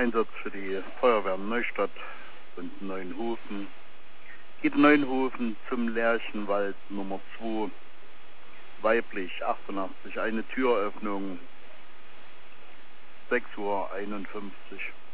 Einsatz für die Feuerwehr Neustadt und Neuenhofen. Geht Neuenhofen zum Lerchenwald Nummer 2, weiblich 88, eine Türöffnung, 6:51 Uhr.